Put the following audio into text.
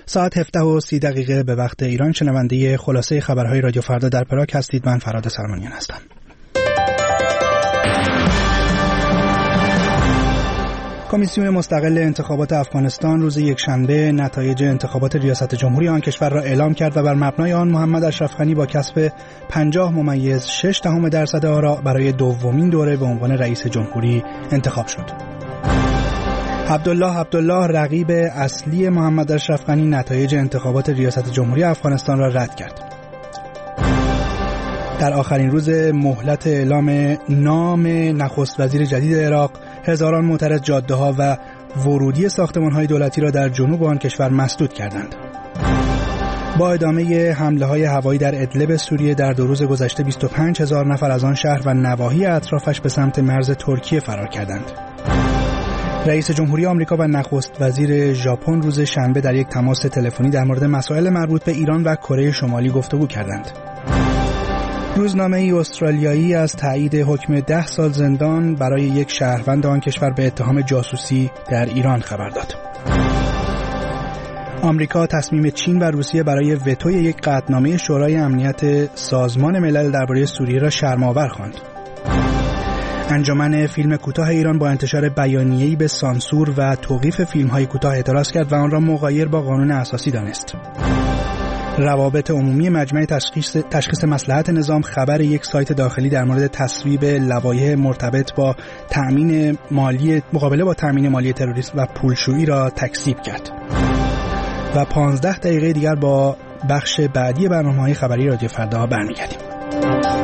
ساعت 17:30 به وقت ایران. شنونده خلاصه خبرهای رادیو فردا در پراگ هستید. من فراد سلمانیان هستم. کمیسیون مستقل انتخابات افغانستان روز یکشنبه نتایج انتخابات ریاست جمهوری آن کشور را اعلام کرد و بر مبنای آن محمد اشرف غنی با کسب 50.6% آرا برای دومین دوره به عنوان رئیس جمهوری انتخاب شد. عبدالله رقیب اصلی محمد اشرف غنی نتایج انتخابات ریاست جمهوری افغانستان را رد کرد. در آخرین روز مهلت اعلام نام نخست وزیر جدید عراق، هزاران معترض جاده‌ها و ورودی ساختمان‌های دولتی را در جنوب آن کشور مسدود کردند. با ادامه حمله‌های هوایی در ادلب سوریه در 2 روز گذشته 25,000 نفر از آن شهر و نواحی اطرافش به سمت مرز ترکیه فرار کردند. رئیس جمهوری آمریکا و نخست وزیر ژاپن روز شنبه در یک تماس تلفنی در مورد مسائل مربوط به ایران و کره شمالی گفتگو کردند. روزنامه‌ای استرالیایی از تایید حکم 10 سال زندان برای یک شهروند آن کشور به اتهام جاسوسی در ایران خبر داد. آمریکا تصمیم چین و روسیه برای وتوی یک قطعنامه شورای امنیت سازمان ملل درباره سوریه را شرم‌آور خواند. انجمن فیلم کوتاه ایران با انتشار بیانیه‌ای به سانسور و توقیف فیلم‌های کوتاه اعتراض کرد و آن را مغایر با قانون اساسی دانست. روابط عمومی مجمع تشخیص مصلحت نظام خبر یک سایت داخلی در مورد تصویب لوایح مرتبط با مقابله با تامین مالی تروریسم و پولشویی را تکذیب کرد. و 15 دقیقه دیگر با بخش بعدی برنامه‌های خبری رادیو فردا برمیگردیم.